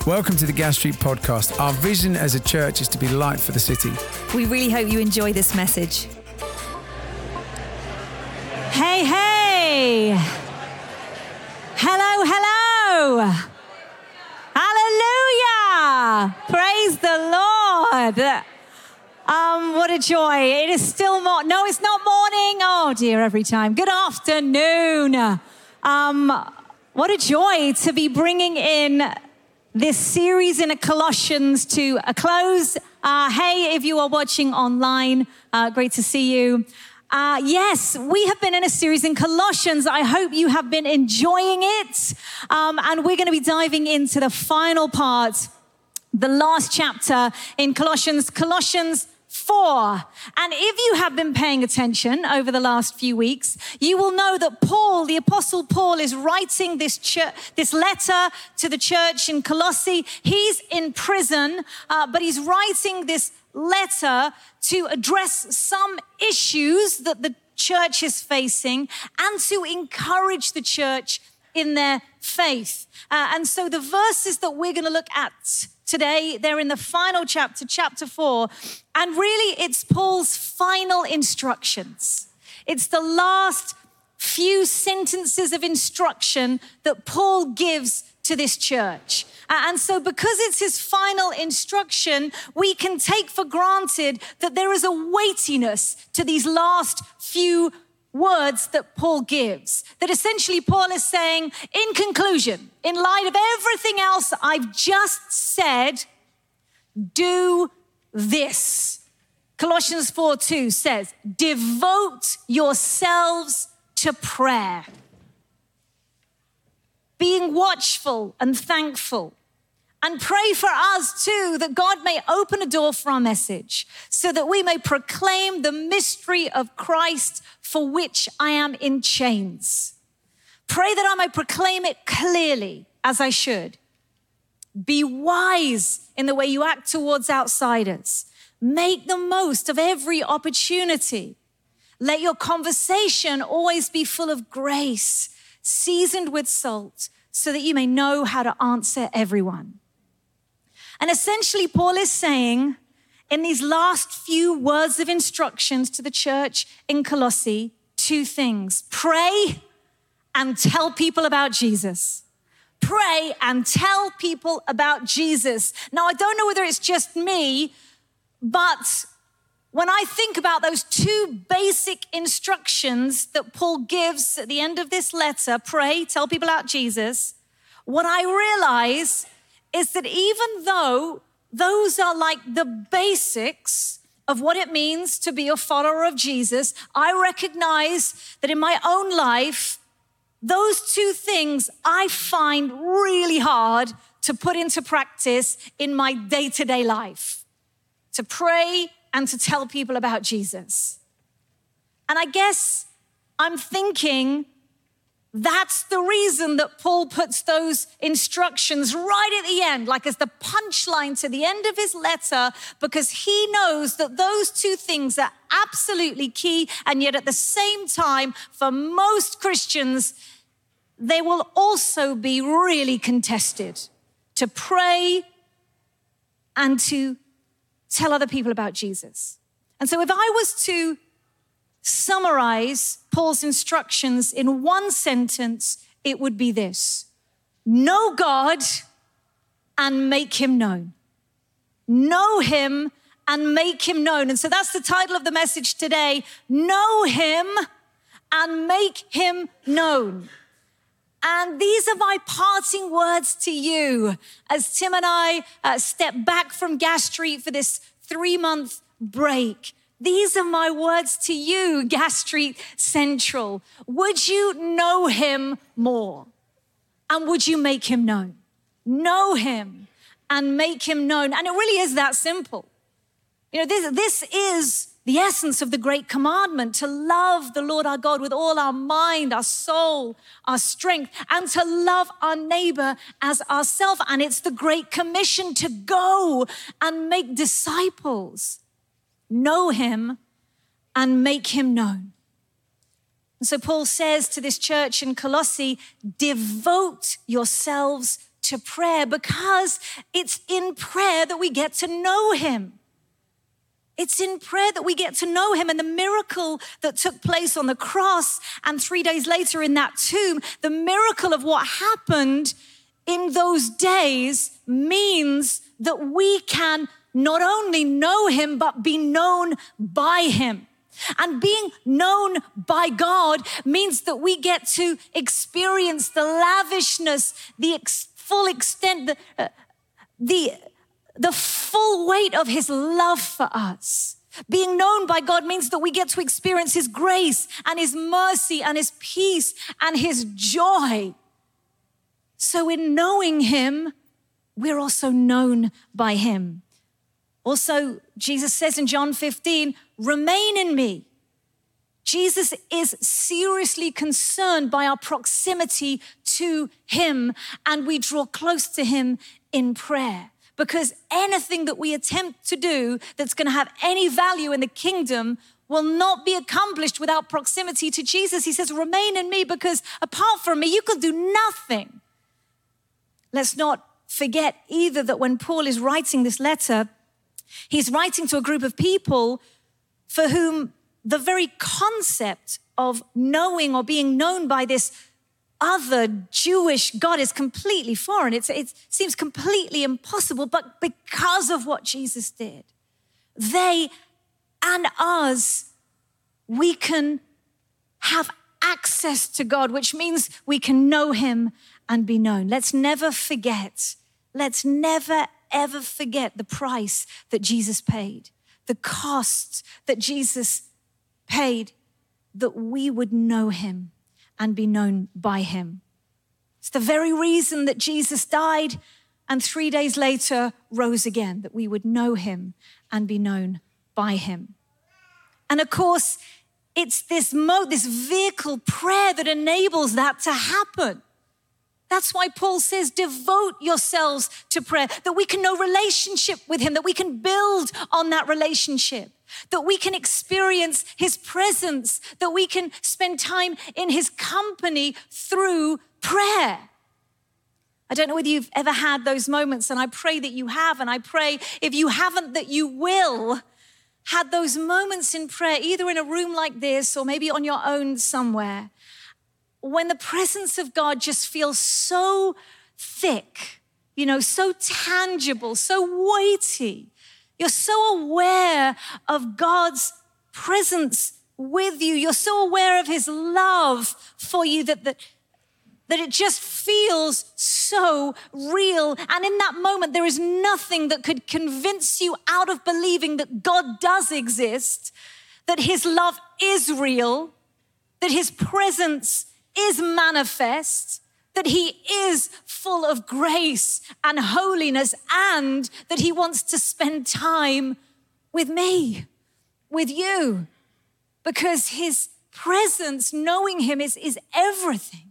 Welcome to the Gas Street Podcast. Our vision as a church is to be light for the city. We really hope you enjoy this message. Hey, hey. Hello, hello. Hallelujah. Praise the Lord. What a joy. It is still no, it's not morning. Oh dear, every time. Good afternoon. What a joy to be bringing in this series in Colossians to a close. Hey, if you are watching online, great to see you. Yes, we have been in a series in Colossians. I hope you have been enjoying it. And we're going to be diving into the final part, the last chapter in Colossians 4. And if you have been paying attention over the last few weeks, you will know that Paul, the Apostle Paul, is writing this letter to the church in Colossae. He's in prison, but he's writing this letter to address some issues that the church is facing and to encourage the church in their faith. And so the verses that we're going to look at today, they're in the final chapter, chapter 4. And really, it's Paul's final instructions. It's the last few sentences of instruction that Paul gives to this church. And so because it's his final instruction, we can take for granted that there is a weightiness to these last few words that Paul gives. That essentially Paul is saying, in conclusion, in light of everything else I've just said, do this. Colossians 4:2 says, devote yourselves to prayer, being watchful and thankful. And pray for us too, that God may open a door for our message so that we may proclaim the mystery of Christ for which I am in chains. Pray that I may proclaim it clearly as I should. Be wise in the way you act towards outsiders. Make the most of every opportunity. Let your conversation always be full of grace, seasoned with salt, so that you may know how to answer everyone. And essentially, Paul is saying in these last few words of instructions to the church in Colossae, two things. Pray and tell people about Jesus. Pray and tell people about Jesus. Now, I don't know whether it's just me, but when I think about those two basic instructions that Paul gives at the end of this letter, pray, tell people about Jesus, what I realize is that even though those are like the basics of what it means to be a follower of Jesus, I recognize that in my own life, those two things I find really hard to put into practice in my day-to-day life, to pray and to tell people about Jesus. And I guess I'm thinking that's the reason that Paul puts those instructions right at the end, like as the punchline to the end of his letter, because he knows that those two things are absolutely key. And yet at the same time, for most Christians, they will also be really contested, to pray and to tell other people about Jesus. And so if I was to summarize Paul's instructions in one sentence, it would be this: know God and make him known. Know him and make him known. And so that's the title of the message today: know him and make him known. And these are my parting words to you as Tim and I step back from Gas Street for this 3-month break. These are my words to you, Gas Street Central. Would you know him more? And would you make him known? Know him and make him known. And it really is that simple. You know, this is the essence of the great commandment, to love the Lord our God with all our mind, our soul, our strength, and to love our neighbor as ourselves. And it's the great commission to go and make disciples. Know him and make him known. And so Paul says to this church in Colossae, devote yourselves to prayer because it's in prayer that we get to know him. It's in prayer that we get to know him. And the miracle that took place on the cross and 3 days later in that tomb, the miracle of what happened in those days means that we can not only know him, but be known by him. And being known by God means that we get to experience the lavishness, the full extent, the full weight of his love for us. Being known by God means that we get to experience his grace and his mercy and his peace and his joy. So in knowing him, we're also known by him. Also, Jesus says in John 15, remain in me. Jesus is seriously concerned by our proximity to him, and we draw close to him in prayer. Because anything that we attempt to do that's going to have any value in the kingdom will not be accomplished without proximity to Jesus. He says, remain in me, because apart from me, you could do nothing. Let's not forget either that when Paul is writing this letter, he's writing to a group of people for whom the very concept of knowing or being known by this other Jewish God is completely foreign. It seems completely impossible, but because of what Jesus did, they and us, we can have access to God, which means we can know him and be known. Let's never forget, ever forget the price that Jesus paid, the cost that Jesus paid, that we would know him and be known by him. It's the very reason that Jesus died and 3 days later rose again, that we would know him and be known by him. And of course, it's this vehicle, prayer, that enables that to happen. That's why Paul says, devote yourselves to prayer, that we can know relationship with him, that we can build on that relationship, that we can experience his presence, that we can spend time in his company through prayer. I don't know whether you've ever had those moments, and I pray that you have, and I pray if you haven't that you will, had those moments in prayer, either in a room like this or maybe on your own somewhere, when the presence of God just feels so thick, so tangible, so weighty. You're so aware of God's presence with you. You're so aware of his love for you that it just feels so real. And in that moment, there is nothing that could convince you out of believing that God does exist, that his love is real, that his presence is manifest, that he is full of grace and holiness, and that he wants to spend time with me, with you, because his presence, knowing him, is everything.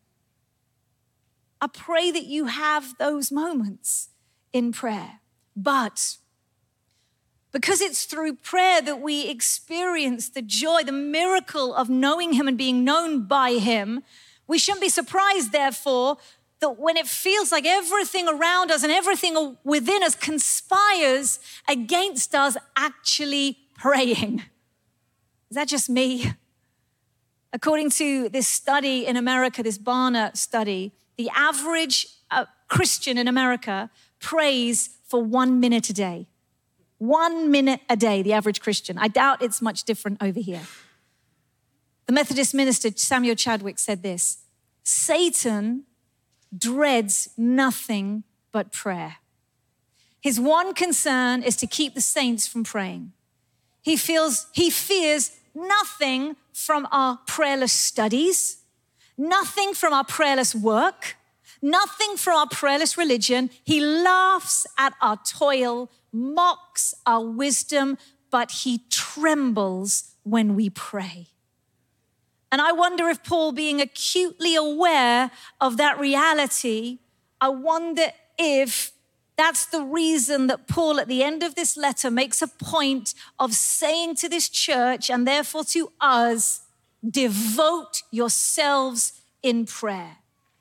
I pray that you have those moments in prayer, but because it's through prayer that we experience the joy, the miracle of knowing him and being known by him, we shouldn't be surprised, therefore, that when it feels like everything around us and everything within us conspires against us actually praying. Is that just me? According to this study in America, this Barna study, the average Christian in America prays for 1 minute a day. 1 minute a day, the average Christian. I doubt it's much different over here. The Methodist minister, Samuel Chadwick, said this: Satan dreads nothing but prayer. His one concern is to keep the saints from praying. He fears nothing from our prayerless studies, nothing from our prayerless work, nothing from our prayerless religion. He laughs at our toil, mocks our wisdom, but he trembles when we pray. And I wonder if Paul, being acutely aware of that reality, I wonder if that's the reason that Paul, at the end of this letter, makes a point of saying to this church, and therefore to us, devote yourselves in prayer.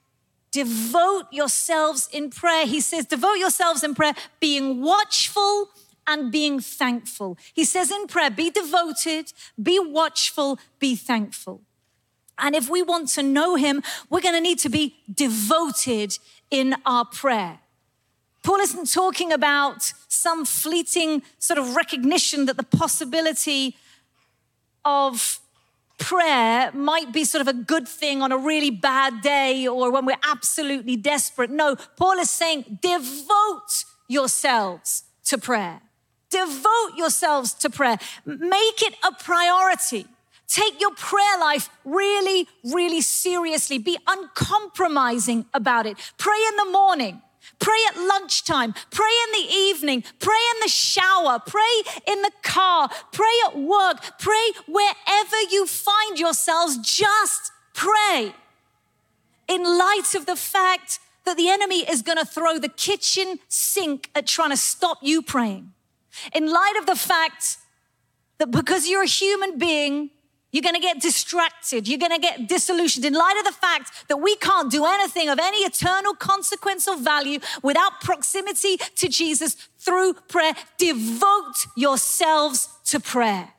Devote yourselves in prayer. He says, devote yourselves in prayer, being watchful and being thankful. He says in prayer, be devoted, be watchful, be thankful. And if we want to know him, we're going to need to be devoted in our prayer. Paul isn't talking about some fleeting sort of recognition that the possibility of prayer might be sort of a good thing on a really bad day or when we're absolutely desperate. No, Paul is saying, devote yourselves to prayer. Devote yourselves to prayer. Make it a priority. Take your prayer life really, really seriously. Be uncompromising about it. Pray in the morning. Pray at lunchtime, pray in the evening, pray in the shower, pray in the car, pray at work, pray wherever you find yourselves, just pray. In light of the fact that the enemy is going to throw the kitchen sink at trying to stop you praying. In light of the fact that because you're a human being, you're going to get distracted. You're going to get disillusioned. In light of the fact that we can't do anything of any eternal consequence or value without proximity to Jesus through prayer, devote yourselves to prayer.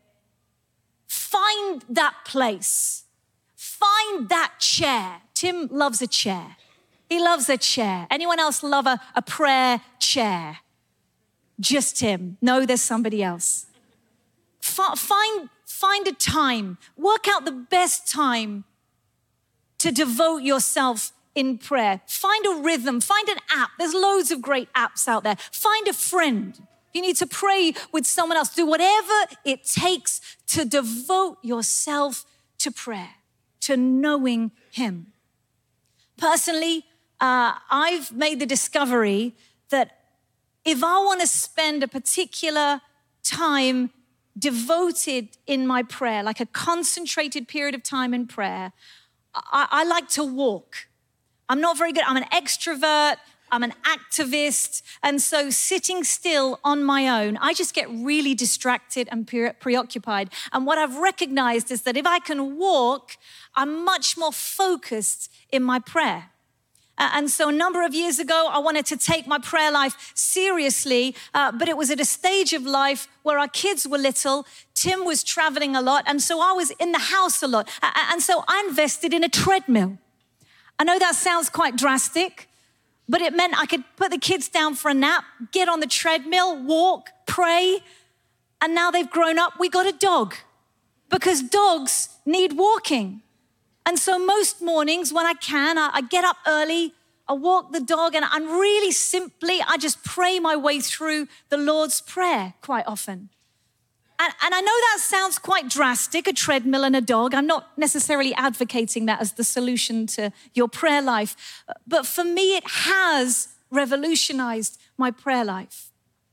Find that place. Find that chair. Tim loves a chair. He loves a chair. Anyone else love a prayer chair? Just Tim. No, there's somebody else. Find a time, work out the best time to devote yourself in prayer. Find a rhythm, find an app. There's loads of great apps out there. Find a friend. You need to pray with someone else. Do whatever it takes to devote yourself to prayer, to knowing him. Personally, I've made the discovery that if I want to spend a particular time devoted in my prayer, like a concentrated period of time in prayer, I like to walk. I'm not very good. I'm an extrovert. I'm an activist. And so sitting still on my own, I just get really distracted and preoccupied. And what I've recognized is that if I can walk, I'm much more focused in my prayer. And so a number of years ago, I wanted to take my prayer life seriously, but it was at a stage of life where our kids were little. Tim was traveling a lot, and so I was in the house a lot. And so I invested in a treadmill. I know that sounds quite drastic, but it meant I could put the kids down for a nap, get on the treadmill, walk, pray, and now they've grown up. We got a dog because dogs need walking. And so most mornings when I can, I get up early, I walk the dog, and I just pray my way through the Lord's Prayer quite often. And I know that sounds quite drastic, a treadmill and a dog. I'm not necessarily advocating that as the solution to your prayer life. But for me, it has revolutionized my prayer life.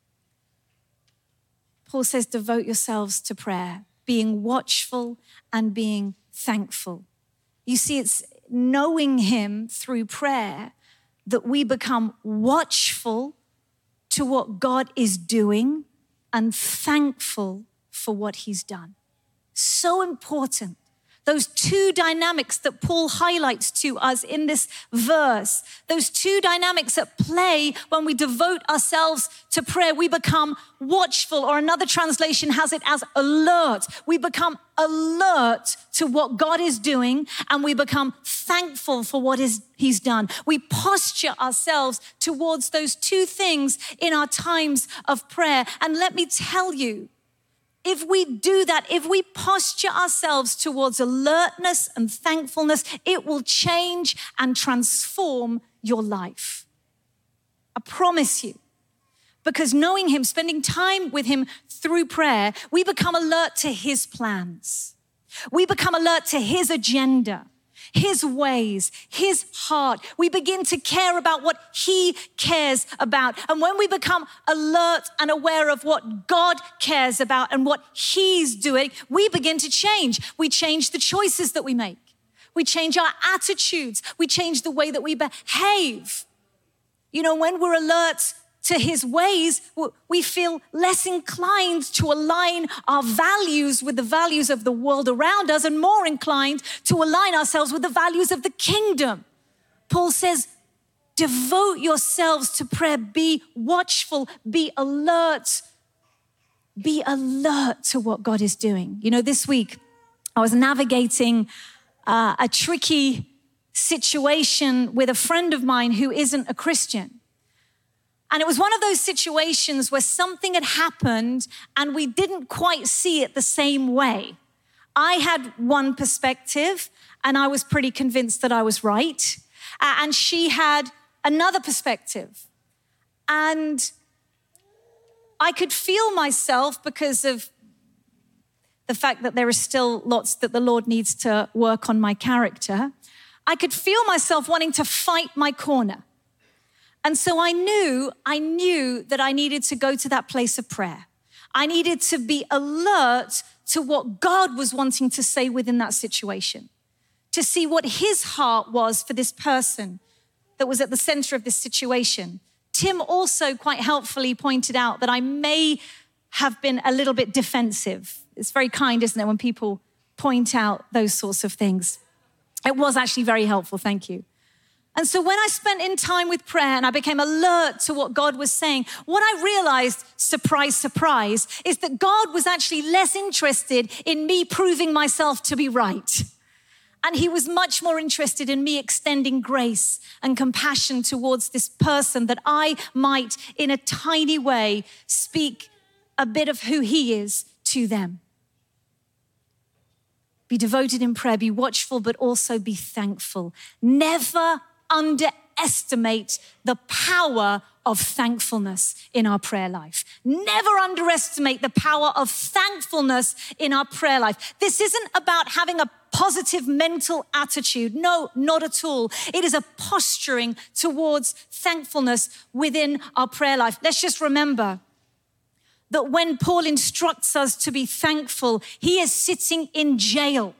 Paul says, devote yourselves to prayer, being watchful and being thankful. You see, it's knowing him through prayer that we become watchful to what God is doing and thankful for what he's done. So important. Those two dynamics that Paul highlights to us in this verse, those two dynamics at play when we devote ourselves to prayer, we become watchful, or another translation has it as alert. We become alert to what God is doing, and we become thankful for what he's done. We posture ourselves towards those two things in our times of prayer. And let me tell you, if we do that, if we posture ourselves towards alertness and thankfulness, it will change and transform your life. I promise you. Because knowing him, spending time with him through prayer, we become alert to his plans. We become alert to his agenda, his ways, his heart. We begin to care about what he cares about. And when we become alert and aware of what God cares about and what he's doing, we begin to change. We change the choices that we make. We change our attitudes. We change the way that we behave. You know, when we're alert to his ways, we feel less inclined to align our values with the values of the world around us and more inclined to align ourselves with the values of the kingdom. Paul says, devote yourselves to prayer. Be watchful, be alert. Be alert to what God is doing. You know, this week I was navigating a tricky situation with a friend of mine who isn't a Christian. And it was one of those situations where something had happened and we didn't quite see it the same way. I had one perspective and I was pretty convinced that I was right. And she had another perspective. And I could feel myself, because of the fact that there is still lots that the Lord needs to work on my character, I could feel myself wanting to fight my corner. And so I knew that I needed to go to that place of prayer. I needed to be alert to what God was wanting to say within that situation, to see what his heart was for this person that was at the center of this situation. Tim also quite helpfully pointed out that I may have been a little bit defensive. It's very kind, isn't it, when people point out those sorts of things. It was actually very helpful, thank you. And so when I spent in time with prayer and I became alert to what God was saying, what I realized, surprise, surprise, is that God was actually less interested in me proving myself to be right. And he was much more interested in me extending grace and compassion towards this person, that I might, in a tiny way, speak a bit of who he is to them. Be devoted in prayer, be watchful, but also be thankful. Never underestimate the power of thankfulness in our prayer life. Never underestimate the power of thankfulness in our prayer life. This isn't about having a positive mental attitude. No, not at all. It is a posturing towards thankfulness within our prayer life. Let's just remember that when Paul instructs us to be thankful, he is sitting in jail.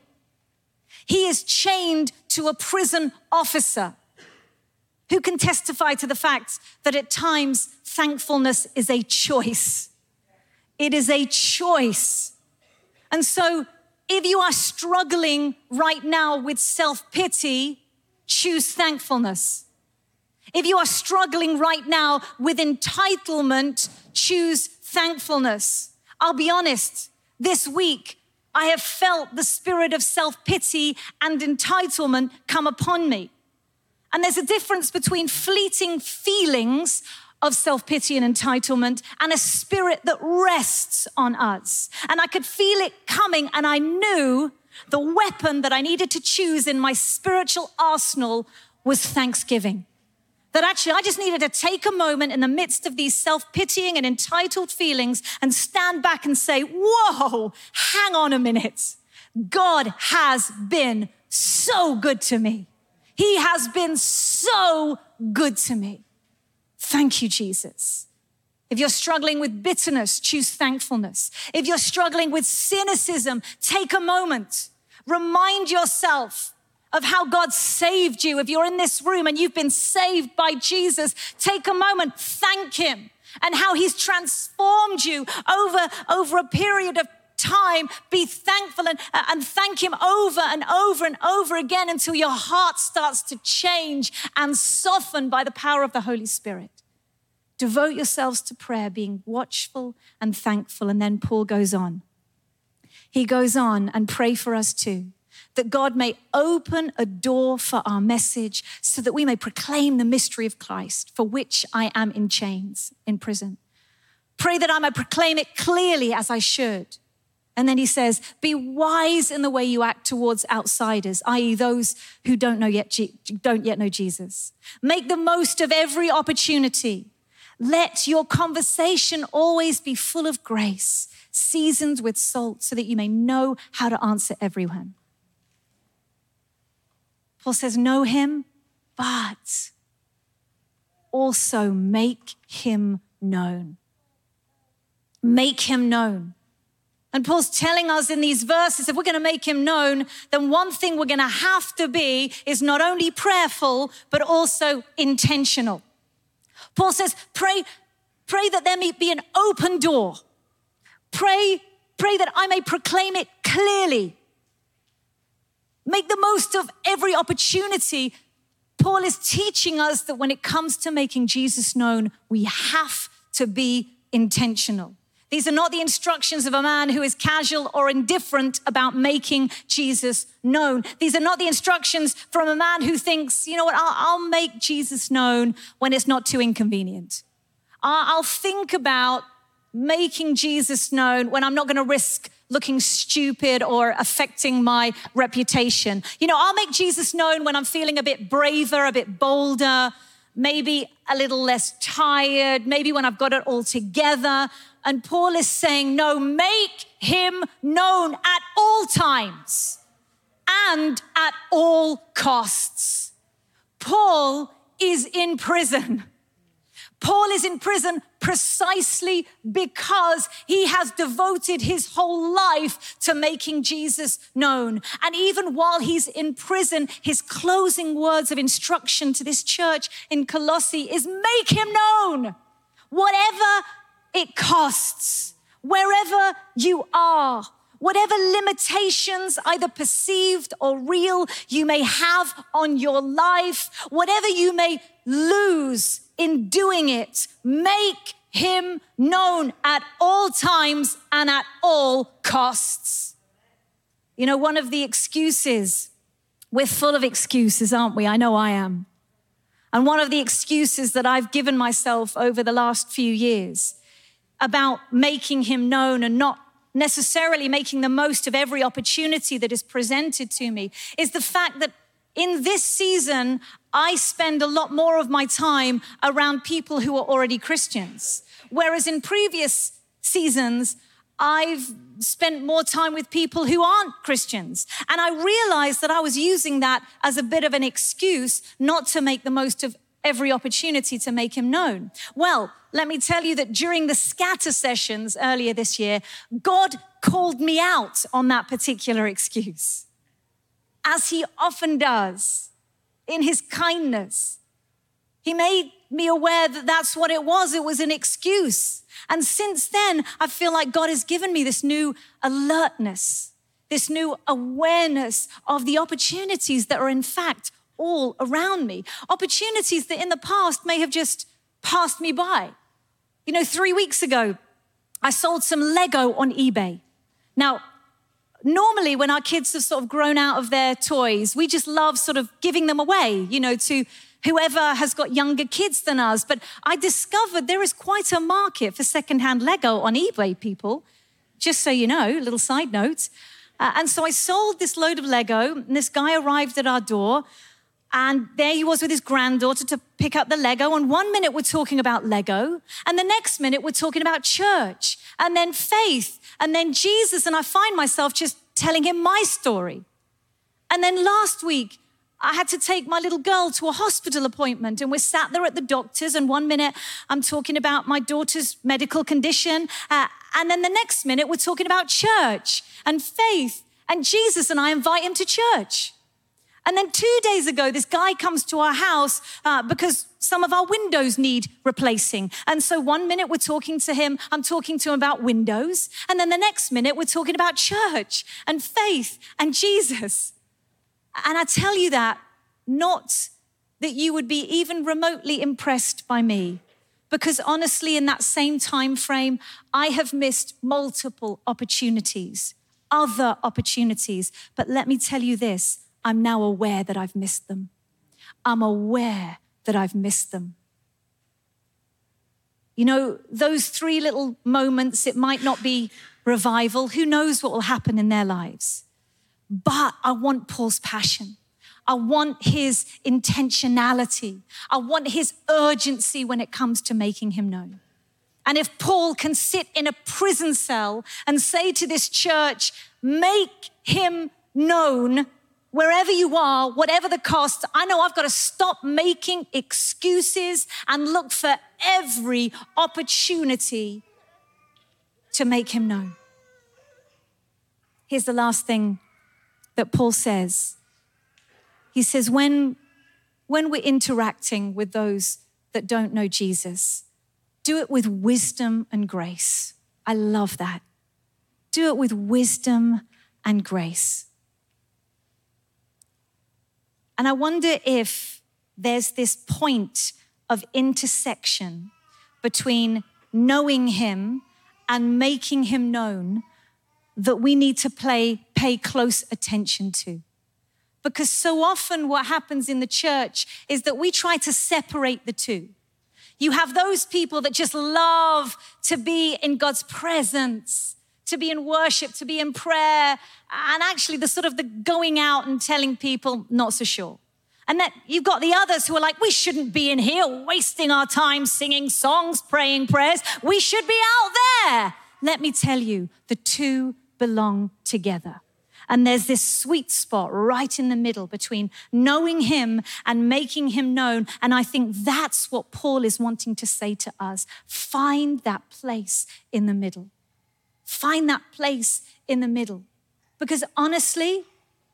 He is chained to a prison officer who can testify to the fact that at times thankfulness is a choice. It is a choice. And so if you are struggling right now with self-pity, choose thankfulness. If you are struggling right now with entitlement, choose thankfulness. I'll be honest, this week I have felt the spirit of self-pity and entitlement come upon me. And there's a difference between fleeting feelings of self-pity and entitlement and a spirit that rests on us. And I could feel it coming, and I knew the weapon that I needed to choose in my spiritual arsenal was thanksgiving. That actually I just needed to take a moment in the midst of these self-pitying and entitled feelings and stand back and say, whoa, hang on a minute. God has been so good to me. He has been so good to me. Thank you, Jesus. If you're struggling with bitterness, choose thankfulness. If you're struggling with cynicism, take a moment. Remind yourself of how God saved you. If you're in this room and you've been saved by Jesus, take a moment, thank him, and how he's transformed you over a period of time. Be thankful and thank him over and over and over again until your heart starts to change and soften by the power of the Holy Spirit. Devote yourselves to prayer, being watchful and thankful. And then Paul goes on. He goes on and pray for us too, that God may open a door for our message so that we may proclaim the mystery of Christ, for which I am in chains, in prison. Pray that I may proclaim it clearly as I should. And then he says, be wise in the way you act towards outsiders, i.e. those who don't yet know Jesus. Make the most of every opportunity. Let your conversation always be full of grace, seasoned with salt, so that you may know how to answer everyone. Paul says, know him, but also make him known. Make him known. And Paul's telling us in these verses, if we're going to make him known, then one thing we're going to have to be is not only prayerful, but also intentional. Paul says, pray that there may be an open door. Pray that I may proclaim it clearly. Make the most of every opportunity. Paul is teaching us that when it comes to making Jesus known, we have to be intentional. These are not the instructions of a man who is casual or indifferent about making Jesus known. These are not the instructions from a man who thinks, you know what, I'll make Jesus known when it's not too inconvenient. I'll think about making Jesus known when I'm not going to risk looking stupid or affecting my reputation. You know, I'll make Jesus known when I'm feeling a bit braver, a bit bolder, maybe a little less tired, maybe when I've got it all together. And Paul is saying, no, make him known at all times and at all costs. Paul is in prison. Paul is in prison precisely because he has devoted his whole life to making Jesus known. And even while he's in prison, his closing words of instruction to this church in Colossae is make him known, whatever it costs, wherever you are, whatever limitations, either perceived or real, you may have on your life, whatever you may lose in doing it, make him known at all times and at all costs. You know, one of the excuses, we're full of excuses, aren't we? I know I am. And one of the excuses that I've given myself over the last few years about making him known and not necessarily making the most of every opportunity that is presented to me is the fact that in this season, I spend a lot more of my time around people who are already Christians. Whereas in previous seasons, I've spent more time with people who aren't Christians. And I realized that I was using that as a bit of an excuse not to make the most of every opportunity to make him known. Well, let me tell you that during the scatter sessions earlier this year, God called me out on that particular excuse, as he often does in his kindness. He made me aware that that's what it was. It was an excuse. And since then, I feel like God has given me this new alertness, this new awareness of the opportunities that are in fact all around me. Opportunities that in the past may have just passed me by. You know, 3 weeks ago, I sold some Lego on eBay. Now, normally when our kids have sort of grown out of their toys, we just love sort of giving them away, you know, to whoever has got younger kids than us. But I discovered there is quite a market for secondhand Lego on eBay, people. Just so you know, little side note. And so I sold this load of Lego, and this guy arrived at our door, and there he was with his granddaughter to pick up the Lego. And 1 minute we're talking about Lego, and the next minute we're talking about church, and then faith, and then Jesus. And I find myself just telling him my story. And then last week, I had to take my little girl to a hospital appointment, and we're sat there at the doctor's, and 1 minute I'm talking about my daughter's medical condition, and then the next minute we're talking about church and faith and Jesus, and I invite him to church. And then 2 days ago, this guy comes to our house because some of our windows need replacing. And so 1 minute we're talking to him, I'm talking to him about windows, and then the next minute we're talking about church and faith and Jesus. And I tell you that, not that you would be even remotely impressed by me, because honestly, in that same time frame, I have missed multiple opportunities, other opportunities. But let me tell you this, I'm now aware that I've missed them. I'm aware that I've missed them. You know, those 3 little moments, it might not be revival. Who knows what will happen in their lives? But I want Paul's passion. I want his intentionality. I want his urgency when it comes to making him known. And if Paul can sit in a prison cell and say to this church, make him known wherever you are, whatever the cost, I know I've got to stop making excuses and look for every opportunity to make him known. Here's the last thing that Paul says. He says, when we're interacting with those that don't know Jesus, do it with wisdom and grace. I love that. Do it with wisdom and grace. And I wonder if there's this point of intersection between knowing him and making him known that we need to pay close attention to. Because so often what happens in the church is that we try to separate the two. You have those people that just love to be in God's presence, to be in worship, to be in prayer, and actually the going out and telling people, not so sure. And then you've got the others who are like, we shouldn't be in here wasting our time singing songs, praying prayers. We should be out there. Let me tell you, the two belong together. And there's this sweet spot right in the middle between knowing him and making him known. And I think that's what Paul is wanting to say to us. Find that place in the middle. Find that place in the middle. Because honestly,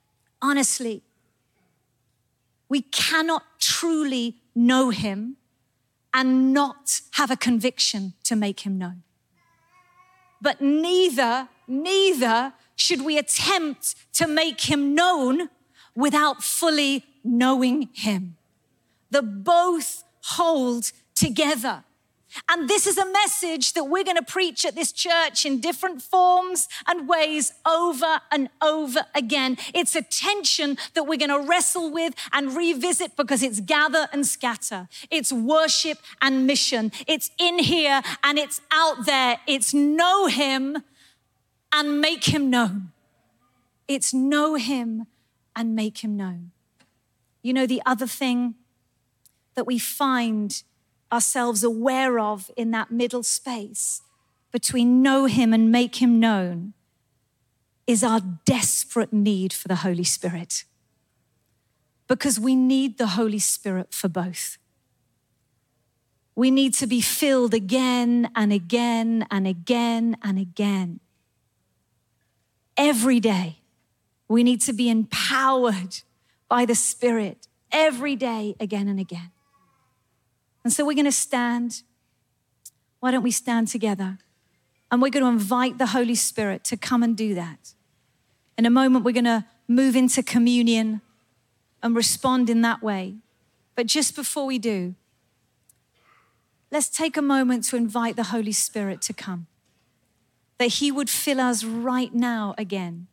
we cannot truly know him and not have a conviction to make him known. But neither should we attempt to make him known without fully knowing him. The both hold together. And this is a message that we're going to preach at this church in different forms and ways over and over again. It's a tension that we're going to wrestle with and revisit because it's gather and scatter. It's worship and mission. It's in here and it's out there. It's know him and make him known. It's know him and make him known. You know, the other thing that we find ourselves aware of in that middle space between know him and make him known is our desperate need for the Holy Spirit. Because we need the Holy Spirit for both. We need to be filled again and again and again and again. Every day, we need to be empowered by the Spirit every day, again and again. And so we're going to stand. Why don't we stand together? And we're going to invite the Holy Spirit to come and do that. In a moment, we're going to move into communion and respond in that way. But just before we do, let's take a moment to invite the Holy Spirit to come, that he would fill us right now again.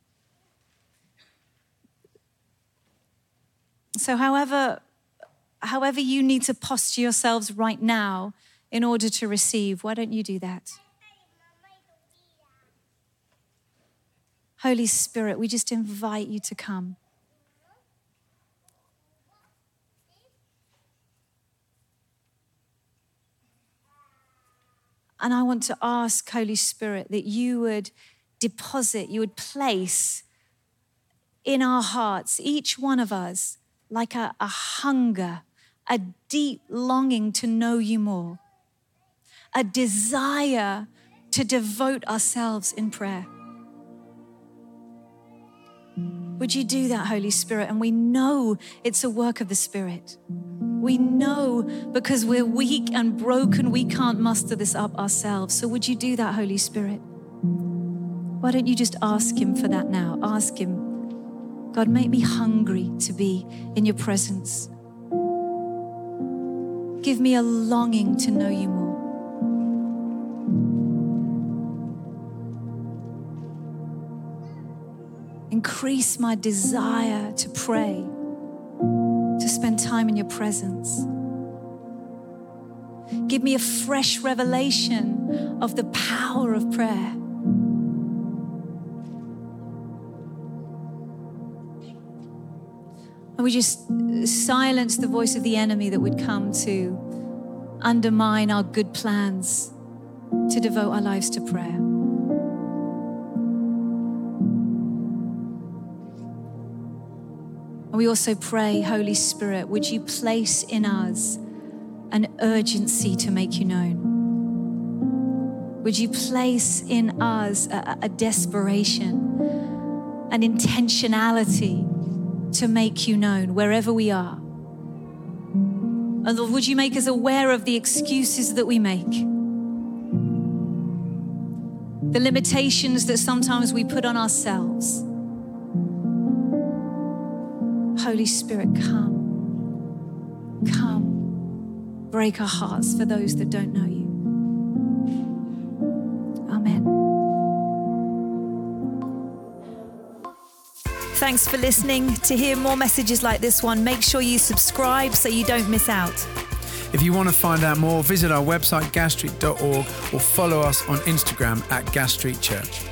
So however you need to posture yourselves right now in order to receive, why don't you do that? Holy Spirit, we just invite you to come. And I want to ask, Holy Spirit, that you would deposit, you would place in our hearts, each one of us, like a hunger, a deep longing to know you more, a desire to devote ourselves in prayer. Would you do that, Holy Spirit? And we know it's a work of the Spirit. We know because we're weak and broken, we can't muster this up ourselves. So would you do that, Holy Spirit? Why don't you just ask him for that now? Ask him, God, make me hungry to be in your presence. Give me a longing to know you more. Increase my desire to pray, to spend time in your presence. Give me a fresh revelation of the power of prayer. And we just silence the voice of the enemy that would come to undermine our good plans to devote our lives to prayer. And we also pray, Holy Spirit, would you place in us an urgency to make you known? Would you place in us a desperation, an intentionality to make you known wherever we are? And Lord, would you make us aware of the excuses that we make? The limitations that sometimes we put on ourselves. Holy Spirit, come. come, break our hearts for those that don't know you. Amen. Thanks for listening. To hear more messages like this one, make sure you subscribe so you don't miss out. If you want to find out more, visit our website, gasstreet.org, or follow us on Instagram @GasStreetChurch.